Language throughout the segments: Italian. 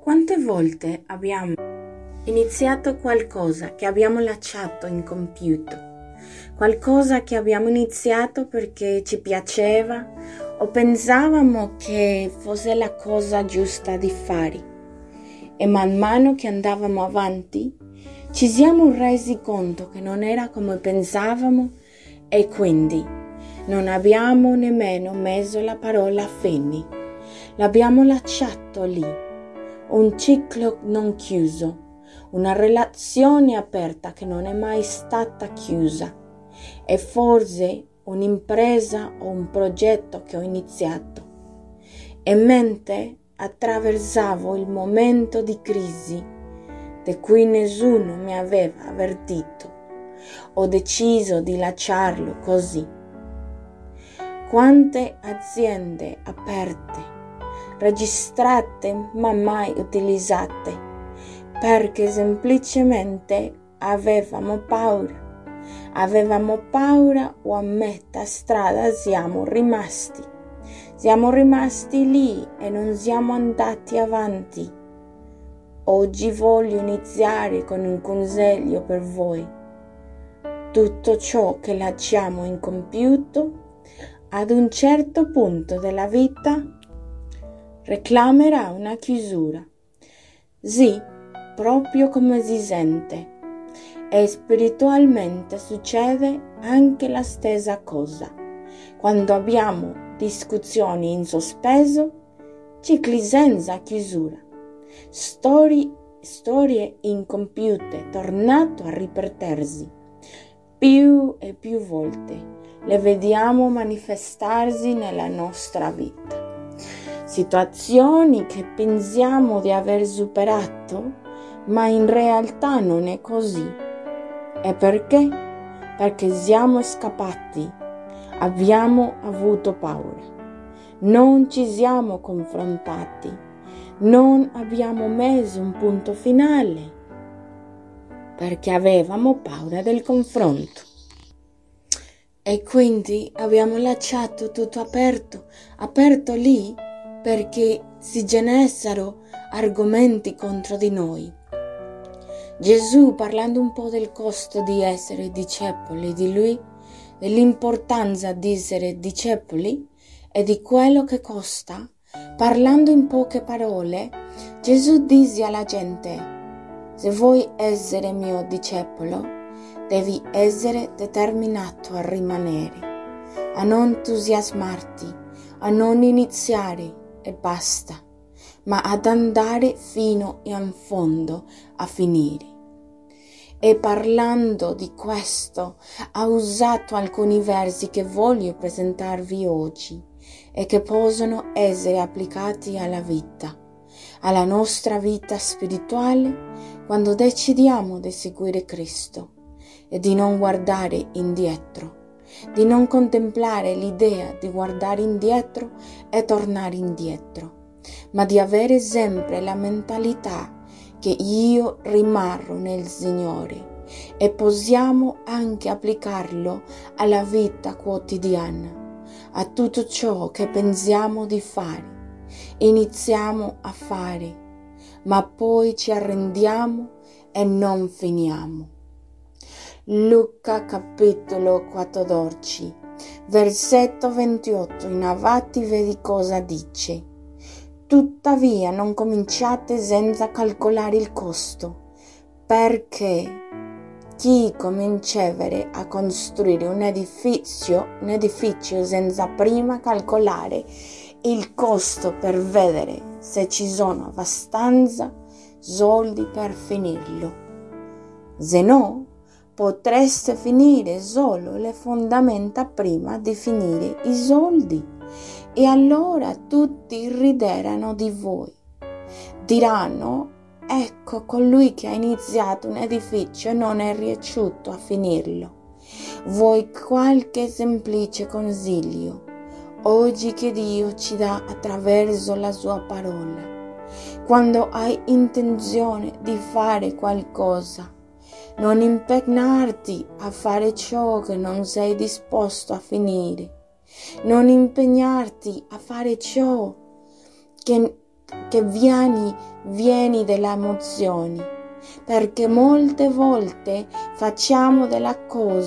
Quante volte abbiamo iniziato qualcosa che abbiamo lasciato incompiuto, qualcosa che abbiamo iniziato perché ci piaceva o pensavamo che fosse la cosa giusta di fare, e man mano che andavamo avanti ci siamo resi conto che non era come pensavamo e quindi non abbiamo nemmeno messo la parola fine, l'abbiamo lasciato lì. Un ciclo non chiuso, una relazione aperta che non è mai stata chiusa, e forse un'impresa o un progetto che ho iniziato. E mentre attraversavo il momento di crisi, di cui nessuno mi aveva avvertito, ho deciso di lasciarlo così. Quante aziende aperte, registrate ma mai utilizzate, perché semplicemente avevamo paura o a metà strada siamo rimasti lì e non siamo andati avanti. Oggi voglio iniziare con un consiglio per voi. Tutto ciò che lasciamo incompiuto ad un certo punto della vita reclamerà una chiusura. Sì, proprio come si sente. E spiritualmente succede anche la stessa cosa. Quando abbiamo discussioni in sospeso, cicli senza chiusura, storie incompiute tornato a ripetersi più e più volte. Le vediamo manifestarsi nella nostra vita. Situazioni che pensiamo di aver superato, ma in realtà non è così. E perché? Perché siamo scappati, abbiamo avuto paura, non ci siamo confrontati, non abbiamo messo un punto finale, perché avevamo paura del confronto. E quindi abbiamo lasciato tutto aperto lì, perché si generassero argomenti contro di noi. Gesù, parlando un po' del costo di essere discepoli di Lui, dell'importanza di essere discepoli e di quello che costa, parlando in poche parole, Gesù disse alla gente: se vuoi essere mio discepolo, devi essere determinato a rimanere, a non entusiasmarti, a non iniziare e basta, ma ad andare fino in fondo a finire. E parlando di questo ha usato alcuni versi che voglio presentarvi oggi e che possono essere applicati alla nostra vita spirituale, quando decidiamo di seguire Cristo e di non guardare indietro, di non contemplare l'idea di guardare indietro e tornare indietro, ma di avere sempre la mentalità che io rimarrò nel Signore, e possiamo anche applicarlo alla vita quotidiana, a tutto ciò che pensiamo di fare, iniziamo a fare, ma poi ci arrendiamo e non finiamo. Luca capitolo 14, versetto 28 in avanti, vedi cosa dice. Tuttavia non cominciate senza calcolare il costo, perché chi comincerà a costruire un edificio senza prima calcolare il costo per vedere se ci sono abbastanza soldi per finirlo, se no potreste finire solo le fondamenta prima di finire i soldi, e allora tutti rideranno di voi. Diranno: ecco, colui che ha iniziato un edificio e non è riuscito a finirlo. Vuoi qualche semplice consiglio oggi che Dio ci dà attraverso la sua parola? Quando hai intenzione di fare qualcosa, non impegnarti a fare ciò che non sei disposto a finire. Non impegnarti a fare ciò che vieni viene dalle emozioni, perché molte volte facciamo delle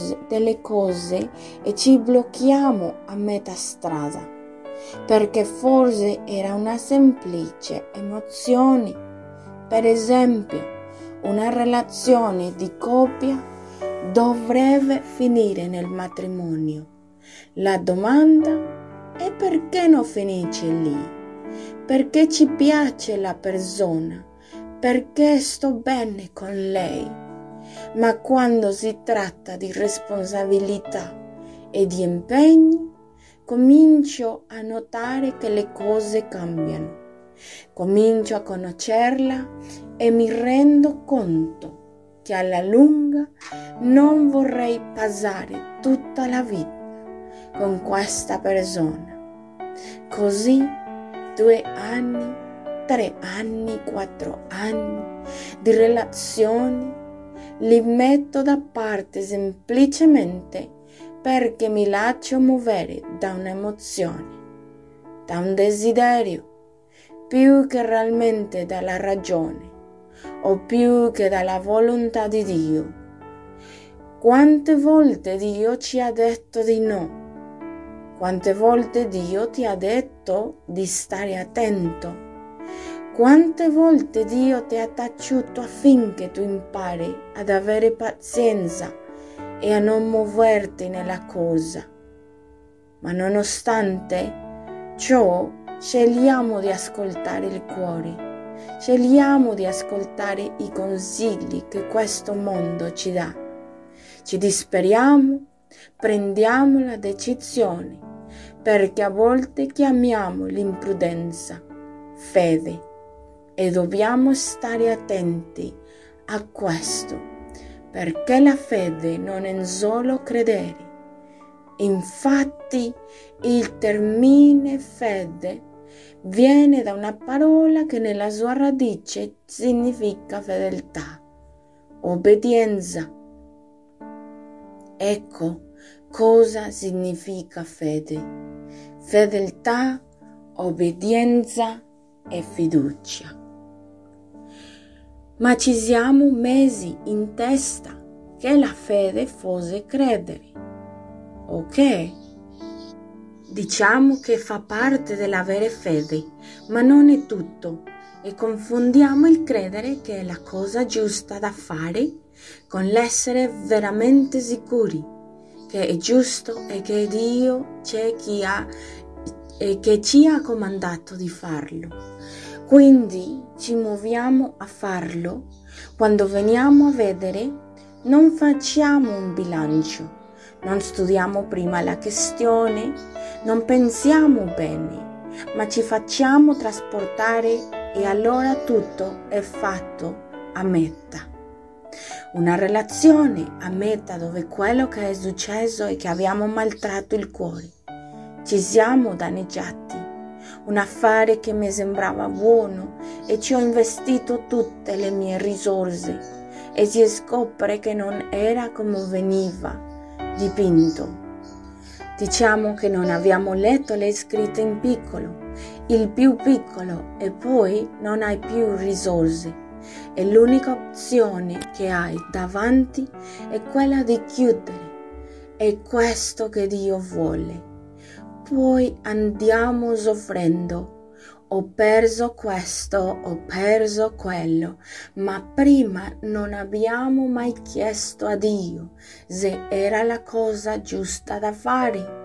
cose e ci blocchiamo a metà strada, perché forse era una semplice emozione. Per esempio, una relazione di coppia dovrebbe finire nel matrimonio. La domanda è: perché non finisce lì? Perché ci piace la persona? Perché sto bene con lei? Ma quando si tratta di responsabilità e di impegni, comincio a notare che le cose cambiano. Comincio a conoscerla e mi rendo conto che alla lunga non vorrei passare tutta la vita con questa persona. Così 2 anni, 3 anni, 4 anni di relazioni li metto da parte semplicemente perché mi lascio muovere da un'emozione, da un desiderio, più che realmente dalla ragione o più che dalla volontà di Dio. Quante volte Dio ci ha detto di no? Quante volte Dio ti ha detto di stare attento? Quante volte Dio ti ha taciuto affinché tu impari ad avere pazienza e a non muoverti nella cosa? Ma nonostante ciò, scegliamo di ascoltare il cuore, scegliamo di ascoltare i consigli che questo mondo ci dà. Ci disperiamo, prendiamo la decisione, perché a volte chiamiamo l'imprudenza fede e dobbiamo stare attenti a questo, perché la fede non è solo credere. Infatti il termine fede viene da una parola che nella sua radice significa fedeltà, obbedienza. Ecco cosa significa fede: fedeltà, obbedienza e fiducia. Ma ci siamo messi in testa che la fede fosse credere. Ok? Diciamo che fa parte dell'avere fede, ma non è tutto, e confondiamo il credere, che è la cosa giusta da fare, con l'essere veramente sicuri che è giusto e che Dio c'è che ci ha comandato di farlo. Quindi ci muoviamo a farlo. Quando veniamo a vedere, non facciamo un bilancio, non studiamo prima la questione, non pensiamo bene, ma ci facciamo trasportare e allora tutto è fatto a metà. Una relazione a metà dove quello che è successo è che abbiamo maltratto il cuore, ci siamo danneggiati. Un affare che mi sembrava buono e ci ho investito tutte le mie risorse e si scopre che non era come veniva dipinto. Diciamo che non abbiamo letto le scritte in piccolo, il più piccolo, e poi non hai più risorse e l'unica opzione che hai davanti è quella di chiudere. È questo che Dio vuole. Poi andiamo soffrendo. Ho perso questo, ho perso quello, ma prima non abbiamo mai chiesto a Dio se era la cosa giusta da fare.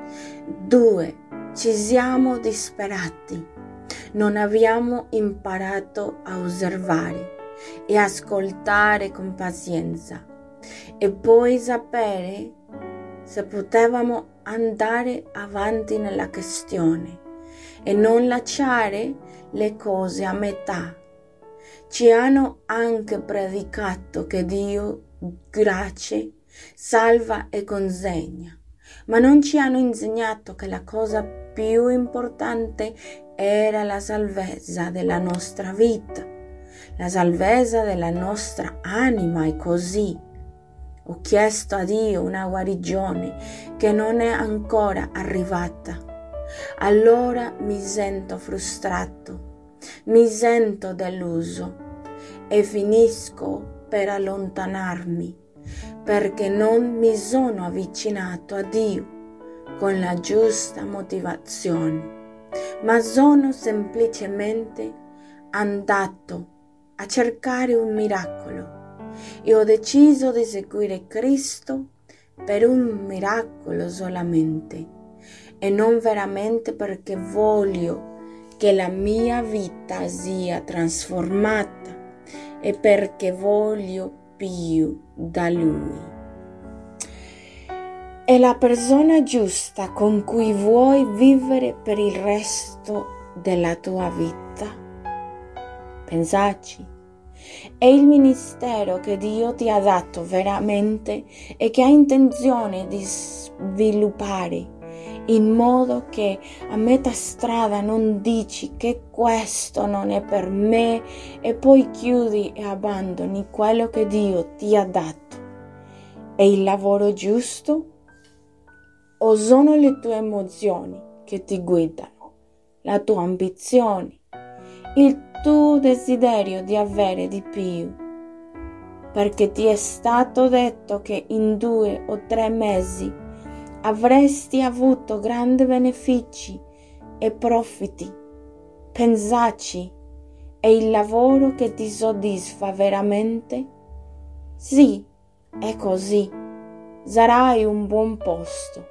2. Ci siamo disperati. Non abbiamo imparato a osservare e ascoltare con pazienza e poi sapere se potevamo andare avanti nella questione e non lasciare le cose a metà. Ci hanno anche predicato che Dio grazie, salva e consegna, ma non ci hanno insegnato che la cosa più importante era la salvezza della nostra vita, la salvezza della nostra anima. E così ho chiesto a Dio una guarigione che non è ancora arrivata. Allora mi sento frustrato mi sento deluso e finisco per allontanarmi perché non mi sono avvicinato a Dio con la giusta motivazione, ma sono semplicemente andato a cercare un miracolo e ho deciso di seguire Cristo per un miracolo solamente e non veramente perché voglio che la mia vita sia trasformata e perché voglio più da Lui. È la persona giusta con cui vuoi vivere per il resto della tua vita? Pensaci. È il ministero che Dio ti ha dato veramente e che ha intenzione di sviluppare in modo che a metà strada non dici che questo non è per me e poi chiudi e abbandoni quello che Dio ti ha dato. È il lavoro giusto? O sono le tue emozioni che ti guidano, la tua ambizione, il tuo desiderio di avere di più? Perché ti è stato detto che in 2 o 3 mesi avresti avuto grandi benefici e profitti. Pensaci, è il lavoro che ti soddisfa veramente? Sì, è così. Sarai un buon posto.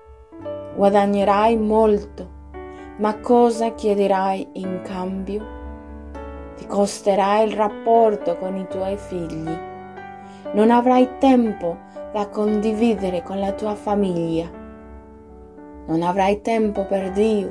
Guadagnerai molto, ma cosa chiederai in cambio? Ti costerà il rapporto con i tuoi figli. Non avrai tempo da condividere con la tua famiglia. Non avrai tempo per Dio.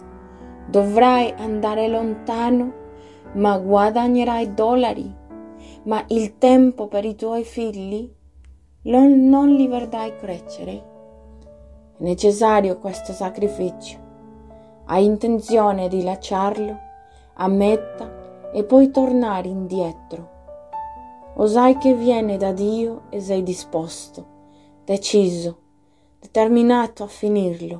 Dovrai andare lontano, ma guadagnerai dollari. Ma il tempo per i tuoi figli non li vedrai crescere. È necessario questo sacrificio. Hai intenzione di lasciarlo a metà e poi tornare indietro? O sai che viene da Dio e sei disposto, deciso, determinato a finirlo?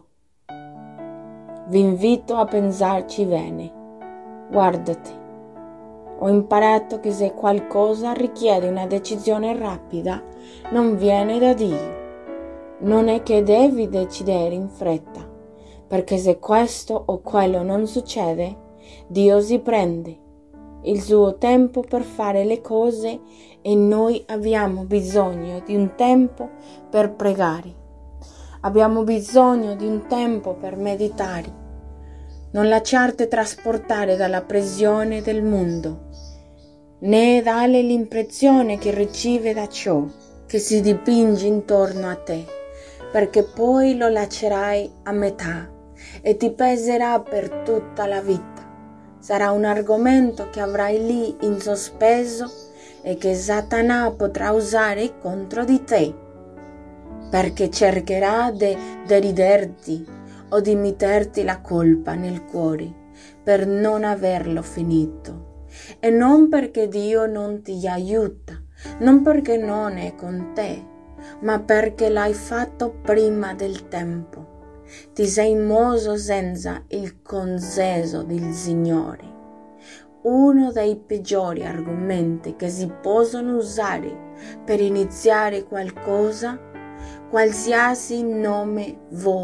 Vi invito a pensarci bene. Guardati. Ho imparato che se qualcosa richiede una decisione rapida, non viene da Dio. Non è che devi decidere in fretta, perché se questo o quello non succede, Dio si prende il suo tempo per fare le cose e noi abbiamo bisogno di un tempo per pregare. Abbiamo bisogno di un tempo per meditare. Non lasciarti trasportare dalla pressione del mondo, né dare l'impressione che ricevi da ciò che si dipinge intorno a te, perché poi lo lascerai a metà e ti peserà per tutta la vita. Sarà un argomento che avrai lì in sospeso e che Satana potrà usare contro di te, perché cercherà di deriderti o di metterti la colpa nel cuore per non averlo finito. E non perché Dio non ti aiuta, non perché non è con te, ma perché l'hai fatto prima del tempo. Ti sei mosso senza il consenso del Signore. Uno dei peggiori argomenti che si possono usare per iniziare qualcosa, qualsiasi nome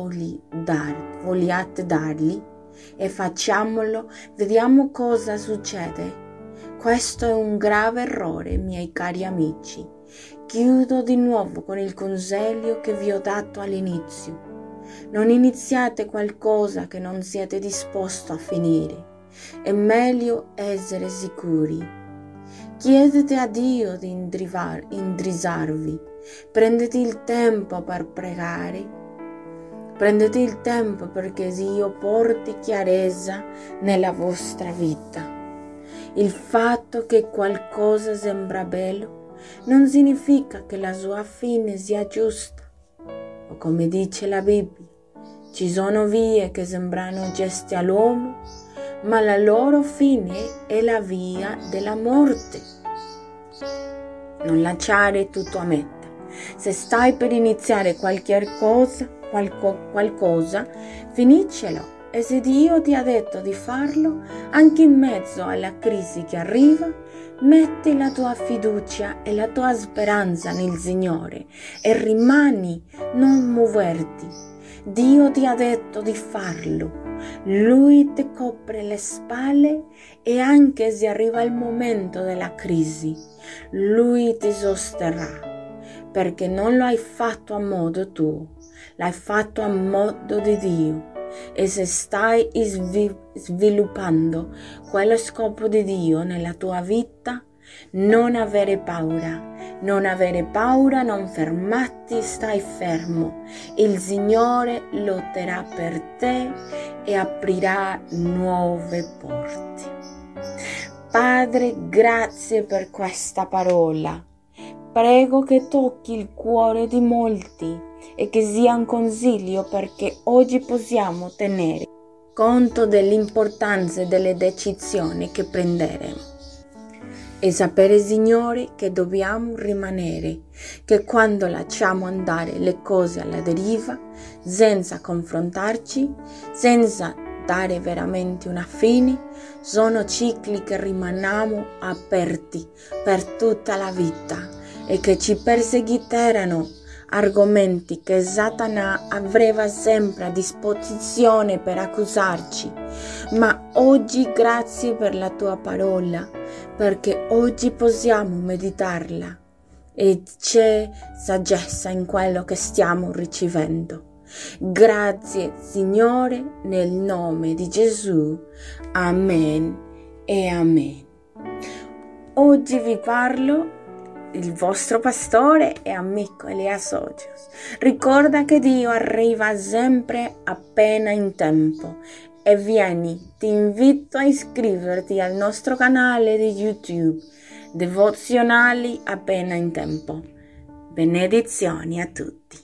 vogliate dargli, e facciamolo, vediamo cosa succede. Questo è un grave errore, miei cari amici. Chiudo di nuovo con il consiglio che vi ho dato all'inizio. Non iniziate qualcosa che non siete disposti a finire. È meglio essere sicuri. Chiedete a Dio di indirizzarvi. Prendete il tempo per pregare. Prendete il tempo perché Dio porti chiarezza nella vostra vita. Il fatto che qualcosa sembra bello non significa che la sua fine sia giusta. O come dice la Bibbia, ci sono vie che sembrano geste all'uomo, ma la loro fine è la via della morte. Non lasciare tutto a metà. Se stai per iniziare qualcosa, finiscelo. E se Dio ti ha detto di farlo, anche in mezzo alla crisi che arriva, metti la tua fiducia e la tua speranza nel Signore e rimani, non muoverti. Dio ti ha detto di farlo. Lui ti copre le spalle e anche se arriva il momento della crisi, Lui ti sosterrà, perché non lo hai fatto a modo tuo, l'hai fatto a modo di Dio. E se stai sviluppando quello scopo di Dio nella tua vita, non avere paura, non fermarti, stai fermo. Il Signore lotterà per te e aprirà nuove porte. Padre, grazie per questa parola. Prego che tocchi il cuore di molti e che sia un consiglio perché oggi possiamo tenere conto dell'importanza delle decisioni che prenderemo. E sapere, Signore, che dobbiamo rimanere, che quando lasciamo andare le cose alla deriva, senza confrontarci, senza dare veramente una fine, sono cicli che rimaniamo aperti per tutta la vita e che ci perseguiteranno, argomenti che Satana aveva sempre a disposizione per accusarci. Ma oggi grazie per la tua parola, perché oggi possiamo meditarla e c'è saggezza in quello che stiamo ricevendo. Grazie Signore, nel nome di Gesù. Amen e amen. Oggi vi parlo il vostro pastore e amico Elia Sogios. Ricorda che Dio arriva sempre appena in tempo. E vieni, ti invito a iscriverti al nostro canale di YouTube, Devozionali appena in tempo. Benedizioni a tutti.